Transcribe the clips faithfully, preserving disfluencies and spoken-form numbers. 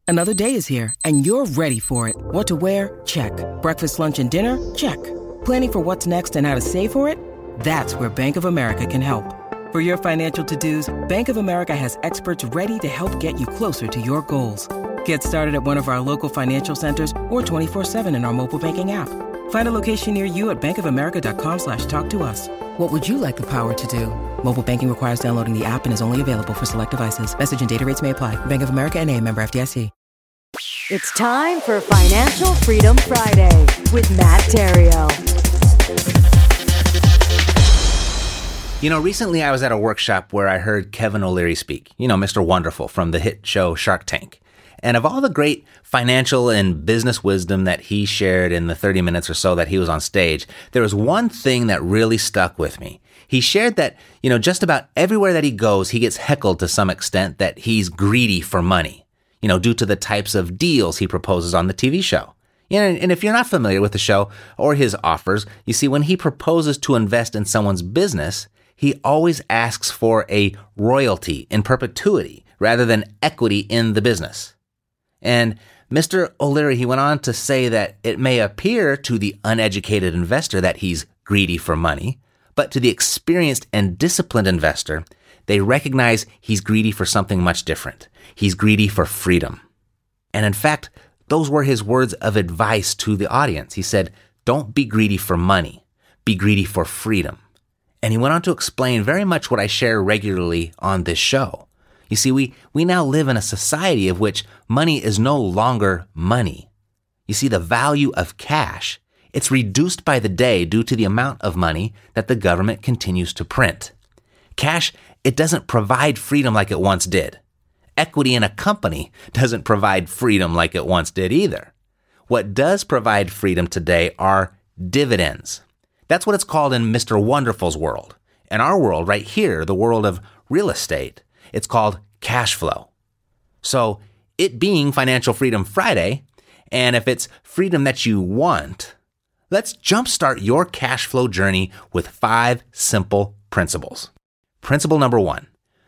Another day is here, and you're ready for it. What to wear? Check. Breakfast, lunch, and dinner? Check. Planning for what's next and how to save for it? That's where Bank of America can help. For your financial to-dos, Bank of America has experts ready to help get you closer to your goals. Get started at one of our local financial centers or twenty-four seven in our mobile banking app. Find a location near you at bankofamerica.com slash talk to us. What would you like the power to do? Mobile banking requires downloading the app and is only available for select devices. Message and data rates may apply. Bank of America N A, member F D I C. It's time for Financial Freedom Friday with Matt Theriault. You know, recently I was at a workshop where I heard Kevin O'Leary speak, you know, Mister Wonderful from the hit show Shark Tank. And of all the great financial and business wisdom that he shared in the thirty minutes or so that he was on stage, there was one thing that really stuck with me. He shared that, you know, just about everywhere that he goes, he gets heckled to some extent that he's greedy for money, you know, due to the types of deals he proposes on the T V show. And if you're not familiar with the show or his offers, you see, when he proposes to invest in someone's business, he always asks for a royalty in perpetuity rather than equity in the business. And Mister O'Leary, he went on to say that it may appear to the uneducated investor that he's greedy for money, but to the experienced and disciplined investor, they recognize he's greedy for something much different. He's greedy for freedom. And in fact, those were his words of advice to the audience. He said, don't be greedy for money, be greedy for freedom. And he went on to explain very much what I share regularly on this show. You see, we, we now live in a society of which money is no longer money. You see, the value of cash, it's reduced by the day due to the amount of money that the government continues to print. Cash, it doesn't provide freedom like it once did. Equity in a company doesn't provide freedom like it once did either. What does provide freedom today are dividends. That's what it's called in Mister Wonderful's world. In our world right here, the world of real estate, it's called cash flow. So it being Financial Freedom Friday, and if it's freedom that you want, let's jumpstart your cash flow journey with five simple principles. Principle number one,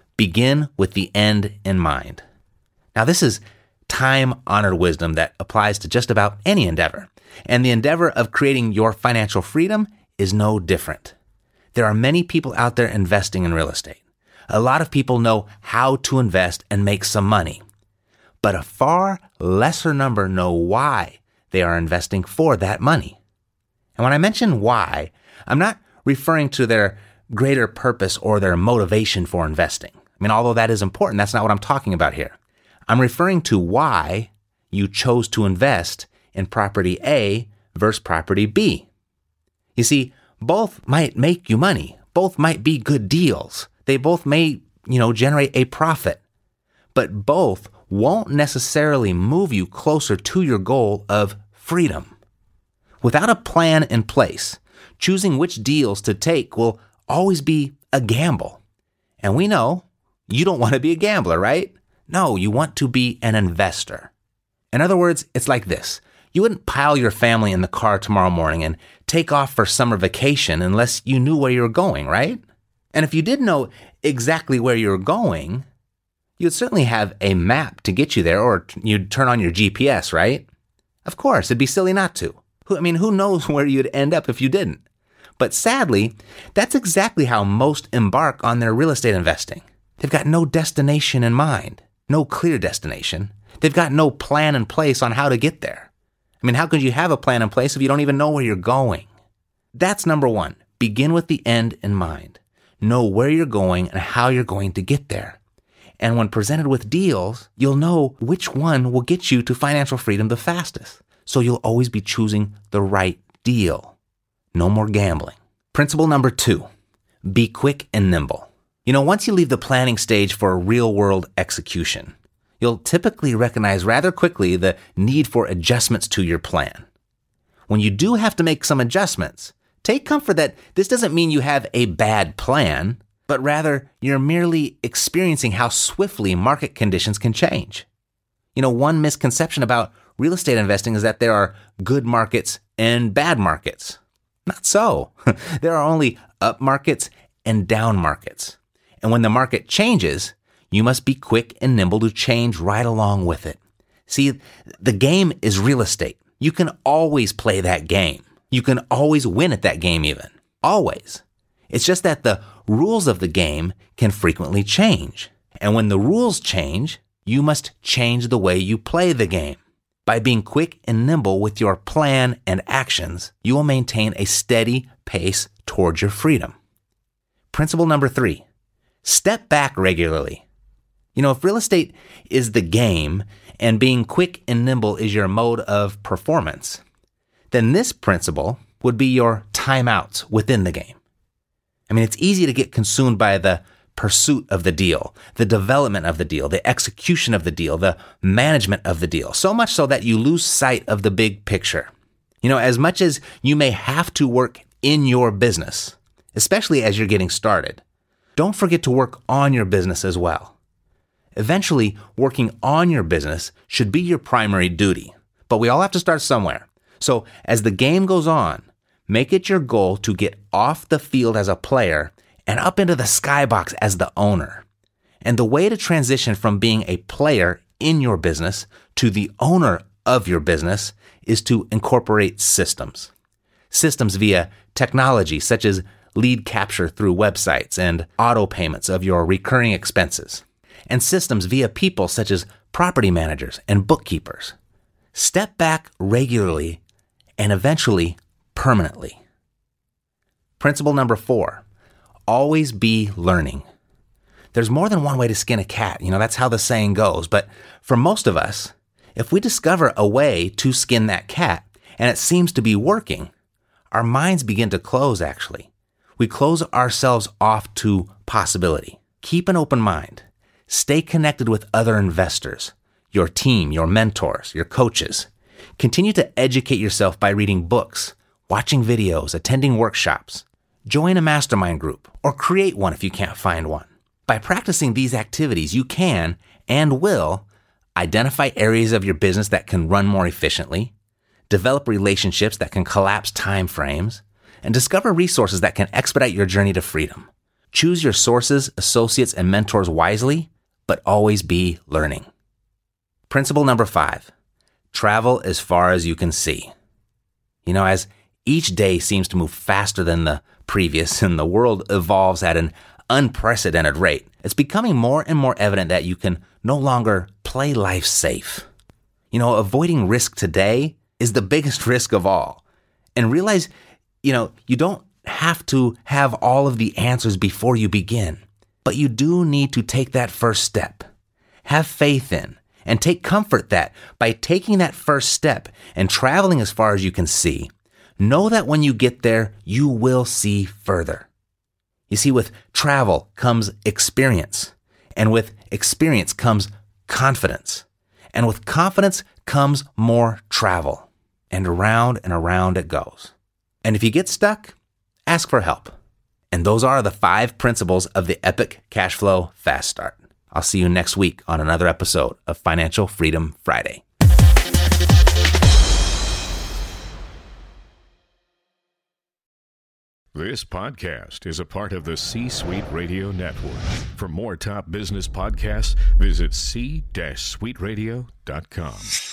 begin with the end in mind. Now, this is time-honored wisdom that applies to just about any endeavor. And the endeavor of creating your financial freedom is no different. There are many people out there investing in real estate. A lot of people know how to invest and make some money, but a far lesser number know why they are investing for that money. And when I mention why, I'm not referring to their greater purpose or their motivation for investing. I mean, although that is important, that's not what I'm talking about here. I'm referring to why you chose to invest in property A versus property B. You see, both might make you money. Both might be good deals. They both may, you know, generate a profit, but both won't necessarily move you closer to your goal of freedom. Without a plan in place, choosing which deals to take will always be a gamble. And we know you don't want to be a gambler, right? No, you want to be an investor. In other words, it's like this. You wouldn't pile your family in the car tomorrow morning and take off for summer vacation unless you knew where you were going, right? And if you did know exactly where you were going, you'd certainly have a map to get you there, or you'd turn on your G P S, right? Of course, it'd be silly not to. Who, I mean, who knows where you'd end up if you didn't? But sadly, that's exactly how most embark on their real estate investing. They've got no destination in mind, no clear destination. They've got no plan in place on how to get there. I mean, how could you have a plan in place if you don't even know where you're going? That's number one. Begin with the end in mind. Know where you're going and how you're going to get there. And when presented with deals, you'll know which one will get you to financial freedom the fastest. So you'll always be choosing the right deal. No more gambling. Principle number two, be quick and nimble. You know, once you leave the planning stage for real-world execution, you'll typically recognize rather quickly the need for adjustments to your plan. When you do have to make some adjustments, take comfort that this doesn't mean you have a bad plan, but rather you're merely experiencing how swiftly market conditions can change. You know, one misconception about real estate investing is that there are good markets and bad markets. Not so. There are only up markets and down markets. And when the market changes, you must be quick and nimble to change right along with it. See, the game is real estate. You can always play that game. You can always win at that game even. Always. It's just that the rules of the game can frequently change. And when the rules change, you must change the way you play the game. By being quick and nimble with your plan and actions, you will maintain a steady pace towards your freedom. Principle number three, step back regularly. You know, if real estate is the game and being quick and nimble is your mode of performance, then this principle would be your timeouts within the game. I mean, it's easy to get consumed by the pursuit of the deal, the development of the deal, the execution of the deal, the management of the deal, so much so that you lose sight of the big picture. You know, as much as you may have to work in your business, especially as you're getting started, don't forget to work on your business as well. Eventually, working on your business should be your primary duty, but we all have to start somewhere. So as the game goes on, make it your goal to get off the field as a player and up into the skybox as the owner. And the way to transition from being a player in your business to the owner of your business is to incorporate systems. Systems via technology such as lead capture through websites and auto payments of your recurring expenses. And systems via people such as property managers and bookkeepers. Step back regularly and eventually permanently. Principle number four, always be learning. There's more than one way to skin a cat. You know, that's how the saying goes. But for most of us, if we discover a way to skin that cat and it seems to be working, our minds begin to close actually. We close ourselves off to possibility. Keep an open mind. Stay connected with other investors, your team, your mentors, your coaches. Continue to educate yourself by reading books, watching videos, attending workshops. Join a mastermind group or create one if you can't find one. By practicing these activities, you can and will identify areas of your business that can run more efficiently, develop relationships that can collapse time frames, and discover resources that can expedite your journey to freedom. Choose your sources, associates, and mentors wisely, but always be learning. Principle number five, travel as far as you can see. You know, as each day seems to move faster than the previous and the world evolves at an unprecedented rate, it's becoming more and more evident that you can no longer play life safe. You know, avoiding risk today is the biggest risk of all. And realize, you know, you don't have to have all of the answers before you begin, but you do need to take that first step. Have faith in and take comfort that by taking that first step and traveling as far as you can see, know that when you get there, you will see further. You see, with travel comes experience, and with experience comes confidence, and with confidence comes more travel, and around and around it goes. And if you get stuck, ask for help. And those are the five principles of the Epic Cash Flow Fast Start. I'll see you next week on another episode of Financial Freedom Friday. This podcast is a part of the C-Suite Radio Network. For more top business podcasts, visit c suite radio dot com.